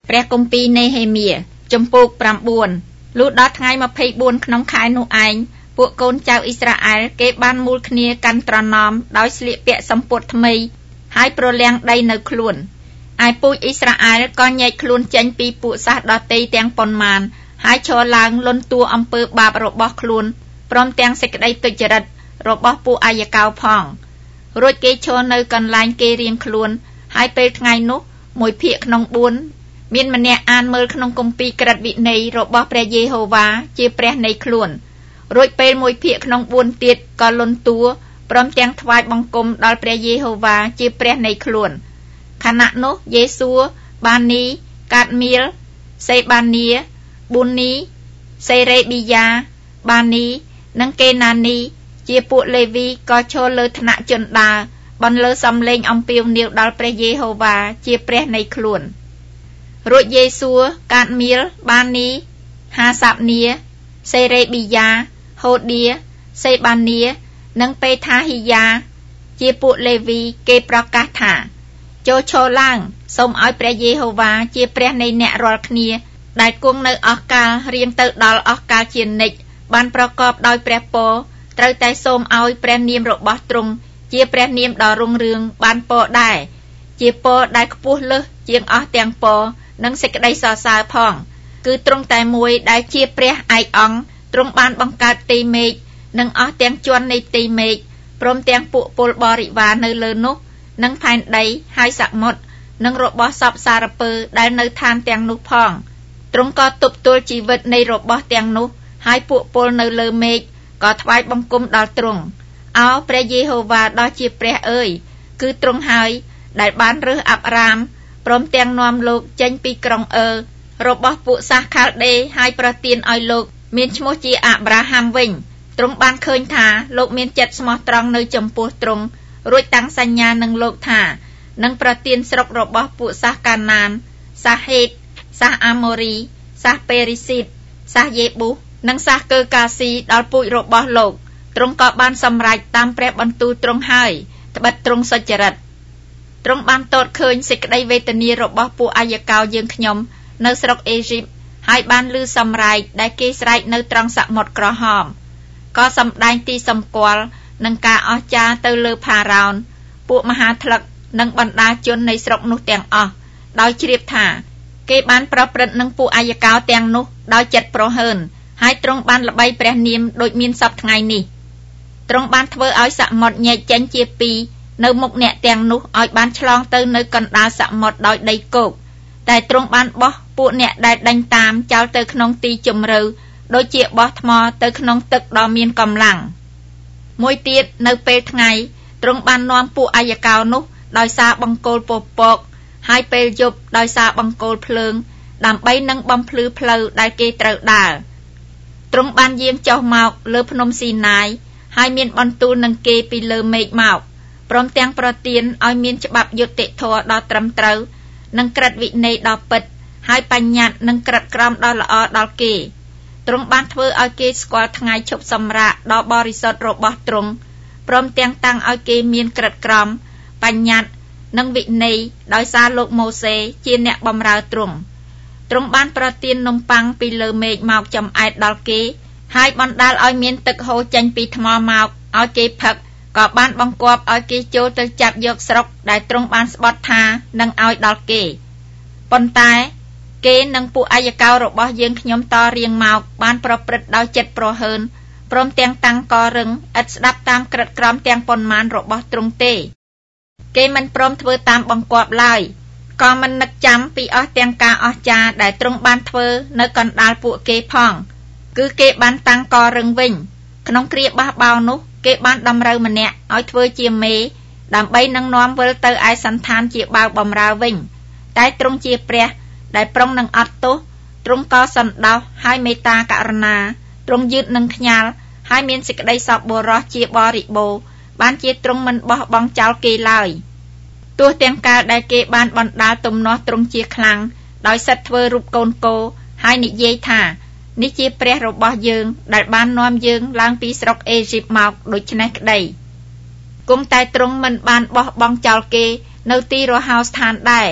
ព្រះគម្ពីរនេហេមៀជំពូក9លុះដល់ថ្ងៃ24ក្នុងខែនោះឯងពួកកូនចៅអ៊ីស្រាអែលគេបានមូលគ្នាកាន់ត្រណមដោយស្លៀកពាក់សំពត់ថ្មីហើយប្រលាងដីនៅខ្លួនឯពូជអ៊ីស្រាអែលក៏ញែកខ្លួនចេញពីពួកសាសដទៃទាំងប៉ុន្មានហើយឈរឡើងលន់តួអំពើបាបរបស់ខ្លួនព្រមទាំងសេចក្តីទុច្ចរិតរបស់ពួកអាយកោផងរួចគេឈរនៅកន្លែងគេរៀងខ្លួនហើយពេលថ្ងៃនោះ1ភាគក្នុង4មានម្នាក់អានមើលក្នុងគម្ពីរក្រឹតវិន័យរបស់ព្រះយេហូវ៉ាជាព្រះនៃខ្លួនរួចពេល1ភាគក្នុង4ទៀតក៏លន់តួព្រមទាំងថ្វាយបង្គំដល់ព្រះយេហូវ៉ាជាព្រះនៃខ្លួនខណៈនោះយេស៊ូបានីកាតមៀលសេបានីប៊ូនីសេរេប៊ីយ៉ាបានីនិងកេណានីជាពួកលេវីក៏ឈរលើថ្នាក់ជនដាបន្លឺសំឡេងអំពាវនាវដល់ព្រះយេហូវ៉ាជាព្រះនៃខ្លួនរួចយេស៊ូកាតមៀលបានីហាសាបនីសេរេប៊ីយ៉ាហូឌាសេបានីនិងពេថាហ៊ីយ៉ាជាពួកលេវីគេប្រកាសថាចូលឈរឡើងសូមឲ្យព្រះយេហូវ៉ាជាព្រះនៃអ្នករាល់គ្នាដែលគង់នៅអស់កាលរៀងទៅដល់អស់កាលជានិច្ចបានប្រកបដោយព្រះពរត្រូវតែសូមឲ្យព្រះនាមរបស់ទ្រង់ជាព្រះនាមដ៏រុងរឿងបានពរដែរជាពរដែលខ្ពស់លើសជាងអស់ទាំងពរនិងសេចក្តីសរសើរផងគឺទ្រង់តែមួយដែលជាព្រះឯកអង្គទ្រង់បានបង្កើតទីមេឃនិងអស់ទាំងជាន់នៃទីមេឃព្រមទាំងពួកពលបរិវារនៅលើនោះនិងផែនដីហើយសមុទ្រនិងរបស់សពសារពើដែលនៅឋានទាំងនោះផងទ្រង់ក៏ទប់ទល់ជីវិតនៃរបស់ទាំងនោះហើយពួកពលនៅលើមេឃក៏ថ្វាយបង្គំដល់ទ្រង់អោព្រះយេហូវ៉ាដ៏ជាព្រះអើយគឺទ្រង់ហើយដែលបានរើសអាប់រ៉ាមព្រមទាំងនាំលោកចេញពីក្រុងរបស់ពួកសាសខាល់ដេហើយប្រទានឲ្យលោកមានឈ្មោះជាអាប់រ៉ាហាំវិញទ្រង់បានឃើញថាលោកមានចិត្តស្មោះត្រង់នៅចំពោះទ្រង់រួចតាំងសញ្ញានឹងលោកថានឹងប្រទានស្រុករបស់ពួកសាសកាណានសាសហេតសាសអាម៉ូរីសាសពេរីស៊ីតសាសយេប៊ូសនិងសាសកើកាស៊ីដល់ពូជរបស់លោកទ្រង់ក៏បានសម្រេចតាមព្រះបន្ទូលទ្រង់ហើយត្បិតទ្រង់សុចរិតទ្រង់បានទតឃើញសេចក្តីវេទនារបស់ពួកអាយកោយើងខ្ញុំនៅស្រុកអេស៊ីបហើយបានឮសម្រែកដែលគេស្រែកនៅត្រង់សមុទ្រក្រហមក៏សម្ដែងទីសម្គាល់នឹងការអស្ចារ្យទៅលើផារ៉ោនពួកមហាថ្លឹកនិងបណ្ដាជននៃស្រុកនោះទាំងអស់ដោយជ្រាបថាគេបានប្រព្រឹត្តនឹងពួកអាយកោទាំងនោះដោយចិត្តប្រហើនហើយទ្រង់បានល្បីព្រះនាមដូចមានសពថ្ងៃនេះទ្រង់បានធ្វើឲ្យសមុទ្រញែកចេញជាពីរនៅមុខអ្នកទាំងនោះឲ្យបានឆ្លងទៅនៅកណ្ដាលសមុទ្រដោយដីគោកតែទ្រង់បានបោះពួកអ្នកដែលដេញតាមចោលទៅក្នុងទីជម្រៅដូចជាបោះថ្មទៅក្នុងទឹកដ៏មានកម្លាំងមួយទៀតនៅពេលថ្ងៃទ្រង់បាននាំពួកអាយកោនោះដោយសារបង្គោលពពកហើយពេលយប់ដោយសារបង្គោលភ្លើងដើម្បីនឹងបំភ្លឺផ្លូវដែលគេត្រូវដើរទ្រង់បានយាងចុះមកលើភ្នំស៊ីណាយហើយមានបន្ទូលនឹងគេពីលើមេឃមកព្រមទាំងប្រទានឲ្យមានច្បាប់យុត្តិធម៌ដ៏ត្រឹមត្រូវនិងក្រឹតវិន័យដ៏ពិតហើយបញ្ញត្តិនិងក្រឹតក្រមដ៏ល្អដល់គេទ្រង់បានធ្វើឲ្យគេស្គាល់ថ្ងៃឈប់សម្រាកដ៏បរិសុទ្ធរបស់ទ្រង់ព្រមទាំងតាំងឲ្យគេមានក្រឹតក្រមបញ្ញត្តិនិងវិន័យដោយសារលោកម៉ូសេជាអ្នកបម្រើទ្រង់បានប្រទាននំប៉័ងពីលើមេឃមកចំអែតដល់គេហើយបណ្ដាលឲ្យមានទឹកហូរចេញពីថ្មមកឲ្យគេផឹកក៏បានបង្គាប់ឲ្យគេចូលទៅចាប់យកស្រុកដែលទ្រង់បានស្បត់ថានឹងឲ្យដល់គេប៉ុន្តែគេនិងពួកអាយកោរបស់យើងខ្ញុំតរៀងមកបានប្រព្រឹត្តដោយចិត្តប្រហើនព្រមទាំងតាំងករឹងឥតស្ដាប់តាមក្រឹតក្រមទាំងប៉ុន្មានរបស់ទ្រង់ទេគេមិនព្រមធ្វើតាមបង្គាប់ឡើយក៏មិននឹកចាំពីអស់ទាំងការអស្ចារ្យដែលទ្រង់បានធ្វើនៅកណ្ដាលពួកគេផងគឺគេបានតាំងករឹងវិញក្នុងគ្រាបះបោរនោះគេបានតម្រូវម្នាក់ឲ្យធ្វើជាមេដើម្បីនឹងនាំវិលទៅឯសន្តានជាបាវបម្រើវិញតែទ្រង់ជាព្រះដែលប្រុងនឹងអត់ទោសទ្រង់ក៏សន្តោសហើយមេត្តាករុណាទ្រង់យឺតនឹងខ្ញាល់ហើយមានសេចក្តីសប្បុរសជាបរិបូរណ៍បានជាទ្រង់មិនបោះបង់ចោលគេឡើយទោះទាំងកាលដែលគេបានបណ្ដាលទំនាស់ទ្រង់ជាខ្លាំងដោយសិតធ្វើរូបកូនគោហើយនិយាយថានេះជាព្រះរបស់យើងដែលបាននាំយើងឡើងពីស្រុកអេស៊ីបមកដូច្នេះក្តីគង់តែទ្រង់មិនបានបោះបង់ចោលគេនៅទីរហោស្ថានដែរ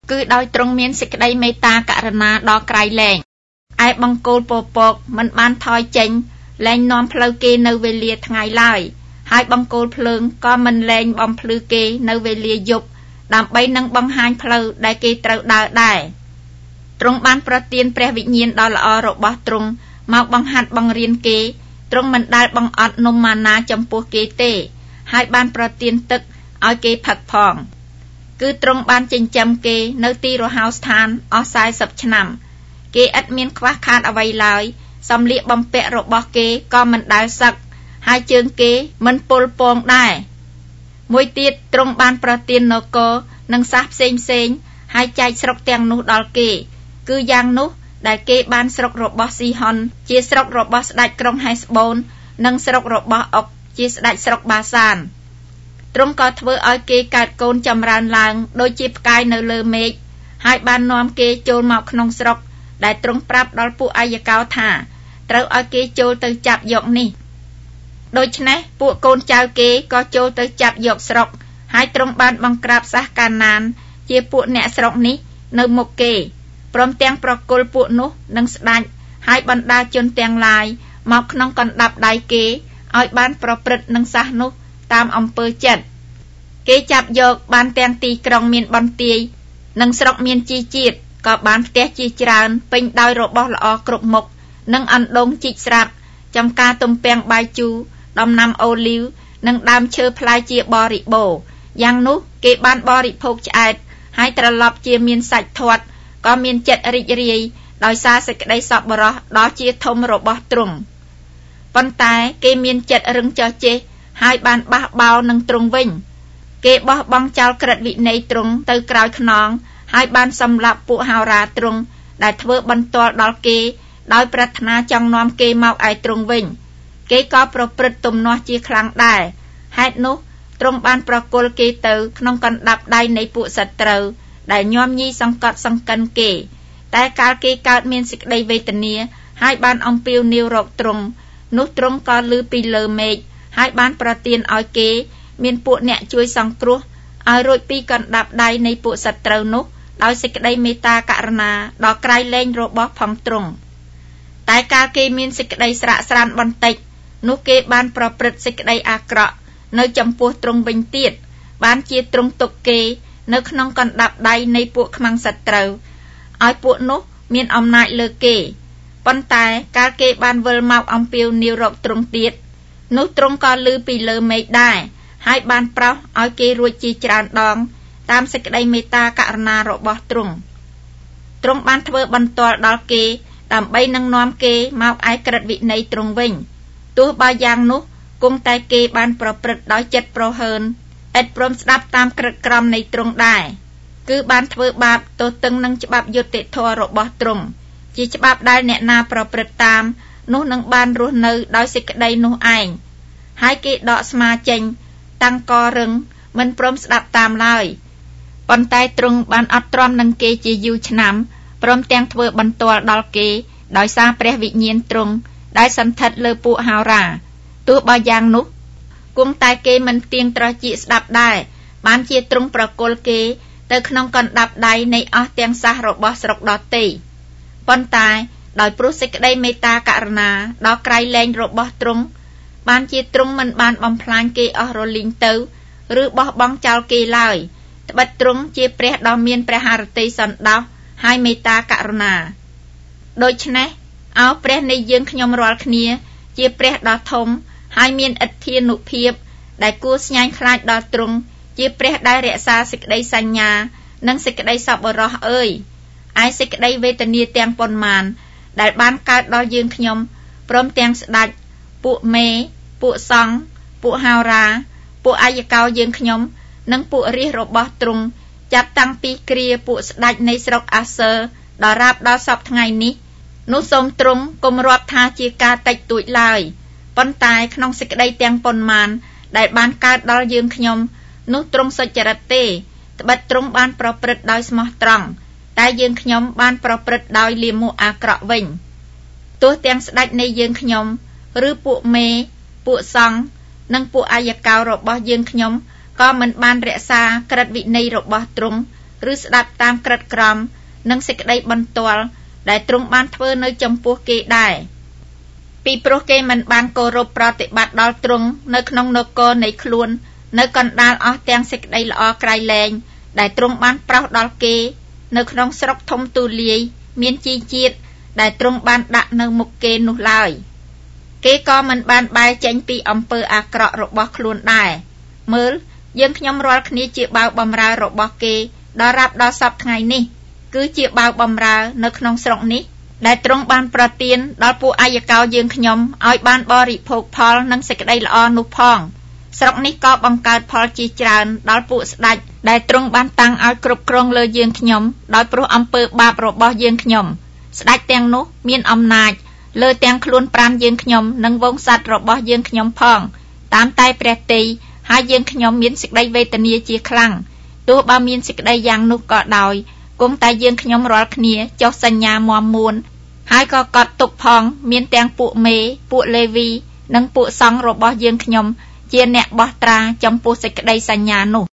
គឺដោយទ្រង់មានសេចក្តីមេត្តាករុណាដល់ក្រៃលែងឯបង្គោលពពកមិនបានថយចេញលែងនាំផ្លូវគេនៅវេលាថ្ងៃឡើយហើយបង្គោលភ្លើងក៏មិនលែងបំភ្លឺគេនៅវេលាយប់ដើម្បីនឹងបង្ហាញផ្លូវដែលគេត្រូវដើរដែរទ្រង់បានប្រទានព្រះវិញ្ញាណដ៏ល្អរបស់ទ្រង់មកបង្ហាត់បង្រៀនគេទ្រង់មិនដែលបង្អត់នំម៉ាណាចំពោះគេទេហើយបានប្រទានទឹកឲ្យគេផឹកផងគឺទ្រង់បានចិញ្ចឹមគេនៅទីរហោស្ថានអស់40ឆ្នាំគេឥតមានខ្វះខាតអ្វីឡើយសម្លៀកបំពាក់របស់គេក៏មិនដែលសឹកហើយជើងគេមិនពុលពងដែរមួយទៀតទ្រង់បានប្រទាននគរនិងសះផ្សេងហើយចែកស្រុកទាំងនោះដល់គេគឺយ៉ាងនោះដែលគេបានស្រុករបស់ស៊ីហុនជាស្រុករបស់ស្ដេចក្រុងហេស្បូននិងស្រុករបស់អុកជាស្ដេចស្រុកបាសានទ្រង់ក៏ធ្វើឲ្យគេកើតកូនចម្រើនឡើងដូចជាផ្កាយនៅលើមេឃហើយបាននាំគេចូលមកក្នុងស្រុកដែលទ្រង់ប្រាប់ដល់ពួកអាយកោថាត្រូវឲ្យគេចូលទៅចាប់យកនេះដូច្នេះពួកកូនចៅគេក៏ចូលទៅចាប់យកស្រុកហើយទ្រង់បានបង្ក្រាបសាសកាណានជាពួកអ្នកស្រុកនេះនៅមុខគេព្រមទាំងប្រគល់ពួកនោះនឹងស្ដេចហើយបណ្ដាជនទាំងឡាយមកក្នុងកណ្ដាប់ដៃគេឲ្យបានប្រព្រឹត្តនឹងសាសនោះតាមអំពើចិត្តគេចាប់យកបានទាំងទីក្រុងមានបន្ទាយនិងស្រុកមានជីជាតិក៏បានផ្ទះជាច្រើនពេញដោយរបស់ល្អគ្រប់មុខនិងអណ្ដូងជីកស្រាប់ចំការទំពាំងបាយជូរដំណាំអូលីវនិងដើមឈើផ្លែជាបរិបូរយ៉ាងនោះគេបានបរិភោគឆ្អែតហើយត្រឡប់ជាមានសាច់ធាត់ក៏មានចិត្តរីករាយដោយសារសេចក្តីសប្បុរសដ៏ជាធំរបស់ទ្រង់ប៉ុន្តែគេមានចិត្តរឹងចោះចេះហើយបានបះបោរនឹងទ្រង់វិញគេបោះបង់ចោលក្រឹតវិន័យទ្រង់ទៅក្រោយខ្នងហើយបានសម្លាប់ពួកហោរាទ្រង់ដែលធ្វើបន្ទាល់ដល់គេដោយប្រាថ្នាចង់នាំគេមកឯទ្រង់វិញគេក៏ប្រព្រឹត្តទំនាស់ជាខ្លាំងដែរហេតុនោះទ្រង់បានប្រគល់គេទៅក្នុងកណ្ដាប់ដៃនៃពួកសត្រូវដែលញោមញីសង្កត់សង្កិនគេតែកាលគេកើតមានសេចក្តីវេទនាហើយបានអំពាវនាវរកទ្រង់នោះទ្រង់ក៏ឮពីលើមេឃហើយបានប្រទានឲ្យគេមានពួកអ្នកជួយសង្គ្រោះឲ្យរួចពីកណ្ដាប់ដៃនៃពួកសត្រូវនោះដោយសេចក្តីមេត្តាករុណាដល់ក្រៃលែងរបស់ផងទ្រង់តែកាលគេមានសេចក្តីស្រាកស្រានបន្តិចនោះគេបានប្រព្រឹត្តសេចក្តីអាក្រក់នៅចំពោះទ្រង់វិញទៀតបានជាទ្រង់ទុកគេនៅក្នុងកណ្ដាប់ដៃនៃពួកខ្មាំងសត្រូវឲ្យពួកនោះមានអំណាចលើគេប៉ុន្តែកាលគេបានវិលមកអំពាវនាវរកទ្រង់ទៀតនោះទ្រង់ក៏ឮពីលើមេឃដែរហើយបានប្រោសឲ្យគេរួចជាច្រើនដងតាមសេចក្តីមេត្តាករុណារបស់ទ្រង់បានធ្វើបន្ទាល់ដល់គេដើម្បីនឹងនាំគេមកឯក្រឹតវិន័យទ្រង់វិញទោះបើយ៉ាងនោះគង់តែគេបានប្រព្រឹត្តដោយចិត្តប្រហើនឥតព្រមស្ដាប់តាមក្រឹតក្រមនៃទ្រង់ដែរគឺបានធ្វើបាបទោះទឹងនឹងច្បាប់យុត្តិធម៌របស់ទ្រង់ជាច្បាប់ដែលអ្នកណាប្រព្រឹត្តតាមនោះនឹងបានរស់នៅដោយសេចក្តីនោះឯងហើយគេដកស្មាចេញតាំងករឹងមិនព្រមស្ដាប់តាមឡើយប៉ុន្តែទ្រង់បានអត់ទ្រាំនឹងគេជាយូរឆ្នាំព្រមទាំងធ្វើបន្ទាល់ដល់គេដោយសារព្រះវិញ្ញាណទ្រង់ដែលសន្ធិដ្ឋលើពួកហោរាទោះបើយ៉ាងនោះគង់តែគេមិនទៀងត្រចៀកស្ដាប់ដែរបានជាទ្រង់ប្រគល់គេទៅក្នុងកណ្ដាប់ដៃនៃអស់ទាំងសាសរបស់ស្រុកដទៃប៉ុន្តែដោយព្រោះសេចក្តីមេត្តាករុណាដល់ក្រៃលែងរបស់ទ្រង់បានជាទ្រង់មិនបានបំផ្លាញគេអស់រលីងទៅឬបោះបង់ចោលគេឡើយត្បិតទ្រង់ជាព្រះដ៏មានព្រះハរតីសន្តោសហើយមេត្តាករុណាដូច្នេះអោព្រះនៃយើងខ្ញុំរាល់គ្នាជាព្រះដ៏ធំហើយមានឥទ្ធានុភាពដែលគួរស្ញាញ់ខ្លាចដល់ទ្រង់ជាព្រះដែលរក្សាសេចក្តីសញ្ញានិងសេចក្តីសប្បុរសអើយឯសេចក្តីវេទនាទាំងប៉ុន្មានដែលបានកើតដល់យើងខ្ញុំព្រមទាំងស្ដេចពួកមេពួកសង្ឃពួកហោរាពួកអាយកោយើងខ្ញុំនិងពួករាជរបស់ទ្រង់ចាប់តាំងពីគ្រាពួកស្ដេចនៃស្រុកអាសឺដល់រាបដល់សពថ្ងៃនេះនោះសូមទ្រង់កុំរាប់ថាជាការតិចតួចឡើយប៉ុន្តែក្នុងសេចក្តីទាំងប៉ុន្មានដែលបានកើតដល់យើងខ្ញុំនោះទ្រង់សុចរិតទេត្បិតទ្រង់បានប្រព្រឹត្តដោយស្មោះត្រង់តែយើងខ្ញុំបានប្រព្រឹត្តដោយលាមកអាក្រក់វិញទោះទាំងស្ដេចនៃយើងខ្ញុំឬពួកមេពួកសង្ឃនិងពួកអាយកោរបស់យើងខ្ញុំក៏មិនបានរក្សាក្រឹតវិន័យរបស់ទ្រង់ឬស្ដាប់តាមក្រិតក្រមនិងសេចក្តីបន្ទាល់ដែលទ្រង់បានធ្វើនៅចំពោះគេដែរពីព្រោះគេមិនបានគោរពប្រតិបត្តិដល់ទ្រង់នៅក្នុងនគរនៃខ្លួននៅកណ្ដាលអស់ទាំងសេចក្តីល្អក្រៃលែងដែលទ្រង់បានប្រោសដល់គេនៅក្នុងស្រុកធំទូលាយមានជីជាតិដែលទ្រង់បានដាក់នៅមុខគេនោះឡើយគេក៏មិនបានបែរចេញពីអំពើអាក្រក់របស់ខ្លួនដែរមើលយើងខ្ញុំរាល់គ្នាជាបាវបម្រើរបស់គេដល់រាប់ដល់សពថ្ងៃនេះគឺជាបាវបម្រើនៅក្នុងស្រុកនេះដែលទ្រង់បានប្រទានដល់ពួកអាយកោយើងខ្ញុំឲ្យបានបរិភោគផលនិងសេចក្តីល្អនោះផងស្រុកនេះក៏បង្កើតផលជាច្រើនដល់ពួកស្ដេចដែលទ្រង់បានតាំងឲ្យគ្រប់គ្រងលើយើងខ្ញុំដោយព្រោះអំពើបាបរបស់យើងខ្ញុំស្ដេចទាំងនោះមានអំណាចលើទាំងខ្លួនប្រាណយើងខ្ញុំនិងវង្សសត្វរបស់យើងខ្ញុំផងតាមតែព្រះទ័យហើយយើងខ្ញុំមានសេចក្តីវេទនាជាខ្លាំងទោះបើមានសេចក្តីយ៉ាងនោះក៏ដោយគង់តែយើងខ្ញុំរាល់គ្នាចុះសញ្ញាមាំមួនហើយក៏កត់ទុកផងមានទាំងពួកមេពួកលេវីនិងពួកសង្ឃរបស់យើងខ្ញុំជាអ្នកបោះត្រាចំពោះសេចក្តីសញ្ញានោះ